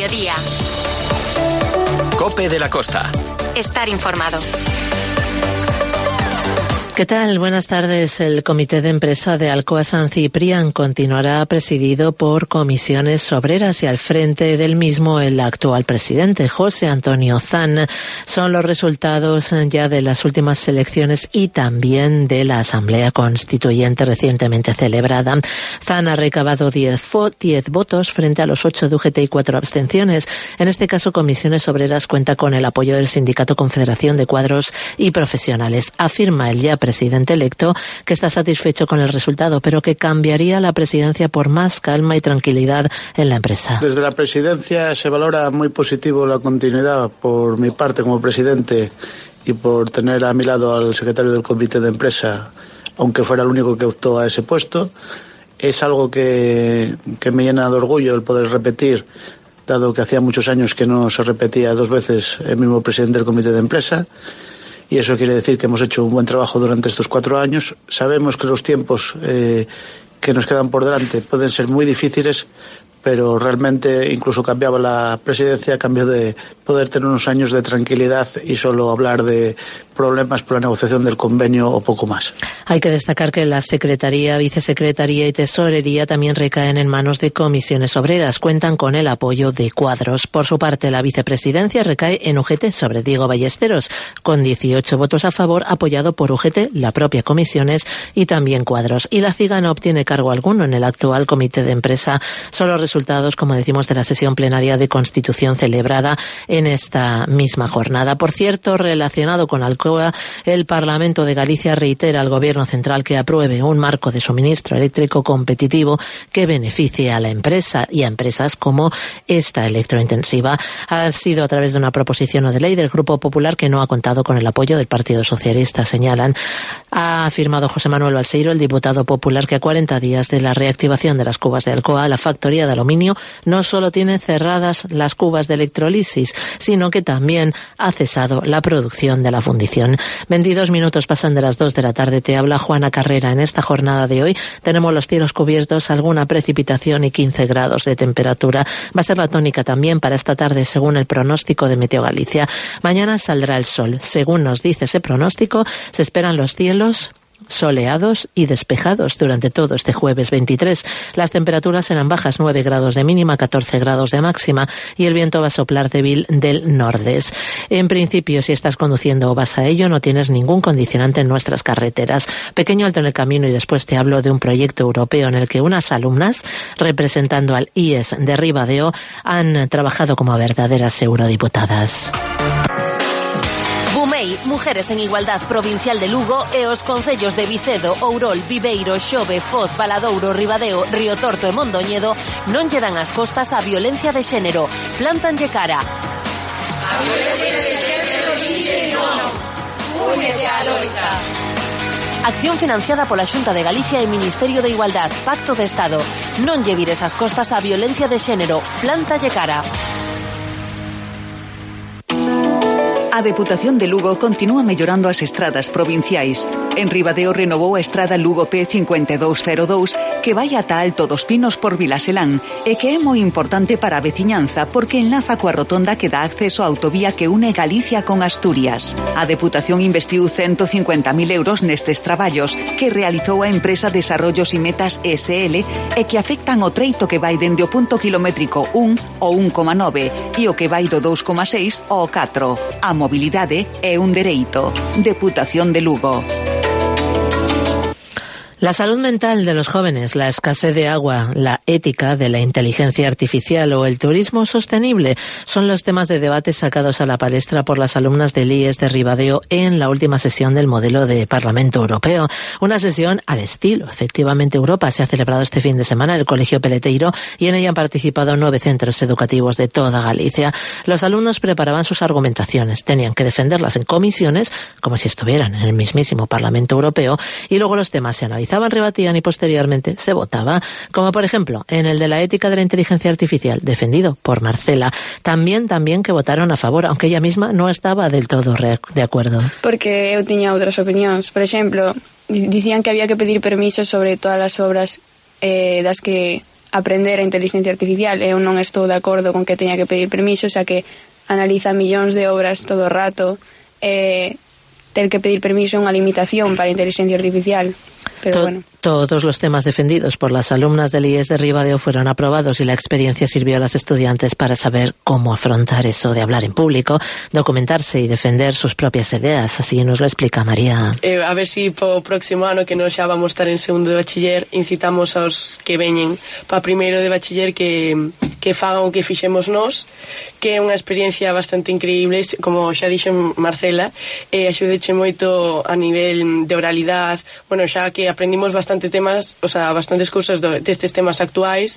mediodía. COPE de la Costa. Estar informado. ¿Qué tal? Buenas tardes. El Comité de Empresa de Alcoa San Ciprián continuará presidido por comisiones obreras y al frente del mismo el actual presidente, José Antonio Zan. Son los resultados ya de las últimas elecciones y también de la Asamblea Constituyente recientemente celebrada. Zan ha recabado 10 votos frente a los 8 de UGT y 4 abstenciones. En este caso, Comisiones Obreras cuenta con el apoyo del Sindicato Confederación de Cuadros y Profesionales. Afirma el ya presidente electo que está satisfecho con el resultado, pero que cambiaría la presidencia por más calma y tranquilidad en la empresa. Desde la presidencia se valora muy positivo la continuidad por mi parte como presidente y por tener a mi lado al secretario del Comité de Empresa, aunque fuera el único que optó a ese puesto. Es algo que me llena de orgullo el poder repetir, dado que hacía muchos años que no se repetía 2 veces el mismo presidente del Comité de Empresa. Y eso quiere decir que hemos hecho un buen trabajo durante estos 4 años. Sabemos que los tiempos que nos quedan por delante pueden ser muy difíciles, pero realmente incluso cambiaba la presidencia a cambio de poder tener unos años de tranquilidad y solo hablar de problemas por la negociación del convenio o poco más. Hay que destacar que la Secretaría, Vicesecretaría y Tesorería también recaen en manos de comisiones obreras. Cuentan con el apoyo de Cuadros. Por su parte, la vicepresidencia recae en UGT sobre Diego Ballesteros, con 18 votos a favor, apoyado por UGT, la propia Comisiones y también Cuadros. Y la CIGA no obtiene cargo alguno en el actual Comité de Empresa. Son los resultados, como decimos, de la sesión plenaria de Constitución celebrada en esta misma jornada. Por cierto, relacionado con Alcoa, el Parlamento de Galicia reitera al Gobierno central que apruebe un marco de suministro eléctrico competitivo que beneficie a la empresa y a empresas como esta electrointensiva. Ha sido a través de una proposición no de ley del Grupo Popular que no ha contado con el apoyo del Partido Socialista, señalan. Ha afirmado José Manuel Balseiro, el diputado popular, que a 40 días de la reactivación de las cubas de Alcoa, la factoría de aluminio no solo tiene cerradas las cubas de electrolisis, sino que también ha cesado la producción de la fundición. 22 minutos pasan de las 2 de la tarde. Te habla Juana Carrera. En esta jornada de hoy tenemos los cielos cubiertos, alguna precipitación y 15 grados de temperatura. Va a ser la tónica también para esta tarde, según el pronóstico de Meteo Galicia. Mañana saldrá el sol. Según nos dice ese pronóstico, se esperan los cielos soleados y despejados durante todo este jueves 23. Las temperaturas serán bajas, 9 grados de mínima, 14 grados de máxima, y el viento va a soplar débil del nordés. En principio, si estás conduciendo o vas a ello, no tienes ningún condicionante en nuestras carreteras. Pequeño alto en el camino y después te hablo de un proyecto europeo en el que unas alumnas, representando al IES de Ribadeo, han trabajado como verdaderas eurodiputadas. BUMEI, Mujeres en Igualdad Provincial de Lugo e os concellos de Vicedo, Ourol, Viveiro, Xove, Foz, Valadouro, Ribadeo, Río Torto e Mondoñedo non lle dan as costas á violencia de xénero. Plántanlle cara. A violencia de xénero dille non. Únete á loita. Acción financiada pola Xunta de Galicia e Ministerio de Igualdad, Pacto de Estado. Non lle vires as costas á violencia de xénero. Plántalle cara. A Deputación de Lugo continúa mellorando as estradas provinciais. En Ribadeo renovou a estrada Lugo P5202 que vai ata Alto dos Pinos por Vilaselán e que é moi importante para a veciñanza porque enlaza coa rotonda que dá acceso á autovía que une Galicia con Asturias. A Deputación investiu 150.000 euros nestes traballos que realizou a empresa Desarrollos y Metas SL e que afectan o treito que vai dende o punto kilométrico 1 ao 1,9 e o que vai do 2,6 ao 4. A mobilidade é un dereito. Deputación de Lugo. La salud mental de los jóvenes, la escasez de agua, la ética de la inteligencia artificial o el turismo sostenible son los temas de debate sacados a la palestra por las alumnas del IES de Ribadeo en la última sesión del modelo de Parlamento Europeo. Una sesión al estilo, efectivamente, Europa. Se ha celebrado este fin de semana en el Colegio Peleteiro y en ella han participado 9 centros educativos de toda Galicia. Los alumnos preparaban sus argumentaciones, tenían que defenderlas en comisiones como si estuvieran en el mismísimo Parlamento Europeo y luego los temas se analizaban, rebatían y posteriormente se votaba, como por ejemplo en el de la ética de la inteligencia artificial, defendido por Marcela. También que votaron a favor, aunque ella misma no estaba del todo de acuerdo. Porque eu tiña outras opinións. Por exemplo, dicían que había que pedir permiso sobre todas as obras das que aprender a inteligencia artificial. Eu non estou de acordo con que teña que pedir permiso, xa que analiza millóns de obras todo o rato, ter que pedir permiso é unha limitación para a inteligencia artificial. Pero bueno. Todos los temas defendidos por las alumnas del IES de Ribadeo fueron aprobados y la experiencia sirvió a las estudiantes para saber cómo afrontar eso de hablar en público, documentarse y defender sus propias ideas. Así nos lo explica María. A ver si po próximo ano, que nos xa vamos estar en segundo de bachiller, incitamos aos que veñen para primeiro de bachiller que fagan o que fixemos nós, que é unha experiencia bastante increíble, como xa dixo Marcela, axudeche moito a nivel de oralidade, bueno, xa que aprendimos bastantes cousas destes temas actuais,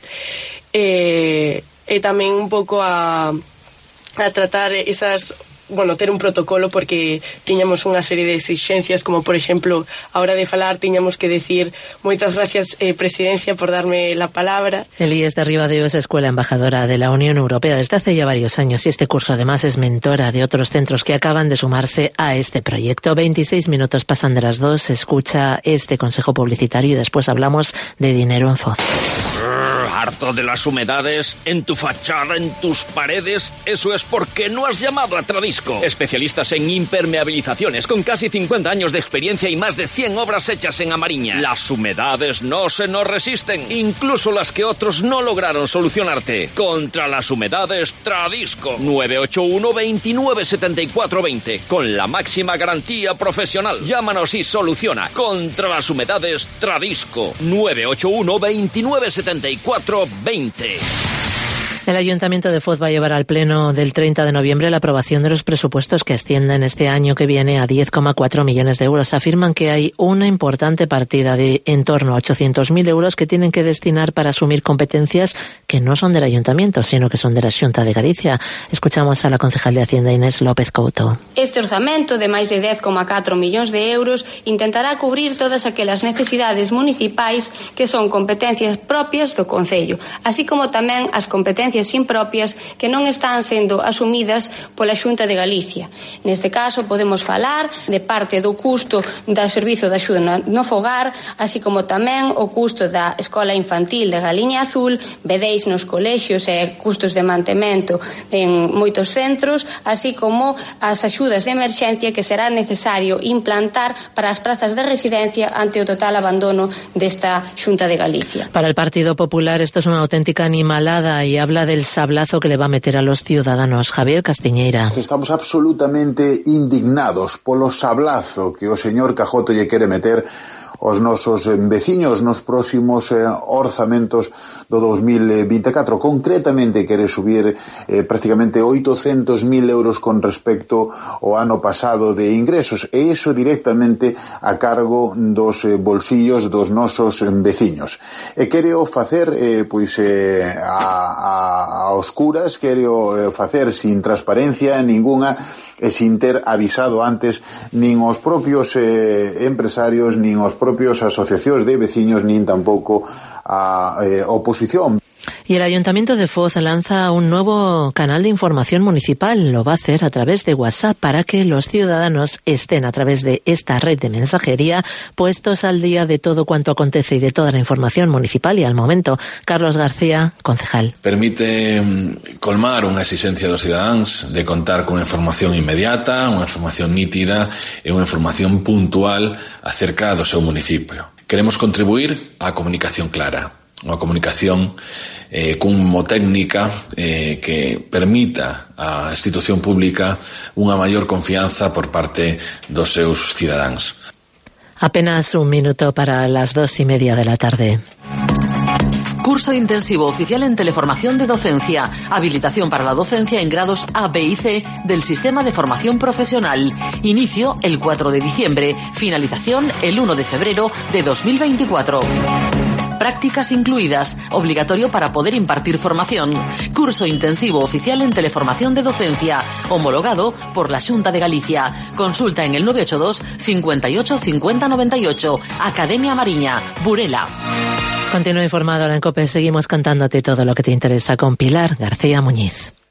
e tamén un pouco a tratar esas, bueno, ter un protocolo, porque tiñamos unha serie de exigencias, como por exemplo, a hora de falar tiñamos que decir moitas gracias, presidencia, por darme la palabra. El IES de Ribadeo es escuela embajadora de la Unión Europea desde hace ya varios años y este curso además es mentora de otros centros que acaban de sumarse a este proyecto. 26 minutos pasan de las 2, se escucha este consejo publicitario y después hablamos de dinero en Foz. ¿Harto de las humedades en tu fachada, en tus paredes? Eso es porque no has llamado a Tradisco. Especialistas en impermeabilizaciones, con casi 50 años de experiencia y más de 100 obras hechas en Amariña. Las humedades no se nos resisten, incluso las que otros no lograron solucionarte. Contra las humedades, Tradisco. 981 29 74 20. Con la máxima garantía profesional. Llámanos y soluciona. Contra las humedades, Tradisco. 981 29 74 20. El Ayuntamiento de Foz va a llevar al Pleno del 30 de noviembre la aprobación de los presupuestos que ascienden este año que viene a 10,4 millones de euros. Afirman que hay una importante partida de en torno a 800.000 euros que tienen que destinar para asumir competencias que no son del Ayuntamiento, sino que son de la Xunta de Galicia. Escuchamos a la concejal de Hacienda, Inés López Couto. Este orzamento de máis de 10,4 millóns de euros intentará cubrir todas aquelas necesidades municipais que son competencias propias do Concello, así como tamén as competencias impropias que non están sendo asumidas pola Xunta de Galicia. Neste caso podemos falar de parte do custo do servizo de axuda no fogar, así como tamén o custo da escola infantil de Galiña Azul, vedeis nos colexios e custos de mantemento en moitos centros, así como as axudas de emerxencia que será necesario implantar para as prazas de residencia ante o total abandono desta Xunta de Galicia. Para el Partido Popular esto es una auténtica animalada y habla del sablazo que le va a meter a los ciudadanos. Javier Castiñeira. Estamos absolutamente indignados polo sablazo que o señor Cajoto lle quere meter os nosos veciños nos próximos orzamentos do 2024. Concretamente quere subir prácticamente 800.000 euros con respecto ao ano pasado de ingresos, e iso directamente a cargo dos bolsillos dos nosos veciños. E quere o facer a oscuras, quere o facer sin transparencia ningunha e sin ter avisado antes nin os propios empresarios, nin os propios asociacións de veciños, nin tampouco a oposición. Y el Ayuntamiento de Foz lanza un nuevo canal de información municipal. Lo va a hacer a través de WhatsApp para que los ciudadanos estén a través de esta red de mensajería puestos al día de todo cuanto acontece y de toda la información municipal y al momento. Carlos García, concejal. Permite colmar unha exigencia dos cidadáns de contar con información inmediata, unha información nítida e unha información puntual acerca do seu municipio. Queremos contribuir á comunicación clara, unha comunicación como técnica que permita á institución pública unha maior confianza por parte dos seus cidadáns. Apenas un minuto para las 2:30 de la tarde. Curso intensivo oficial en teleformación de docencia. Habilitación para la docencia en grados A, B y C del Sistema de Formación Profesional. Inicio el 4 de diciembre. Finalización el 1 de febrero de 2024. Prácticas incluidas. Obligatorio para poder impartir formación. Curso intensivo oficial en teleformación de docencia. Homologado por la Xunta de Galicia. Consulta en el 982 58 50 98. Academia Mariña, Burela. Continúa informado ahora en COPE. Seguimos contándote todo lo que te interesa con Pilar García Muñiz.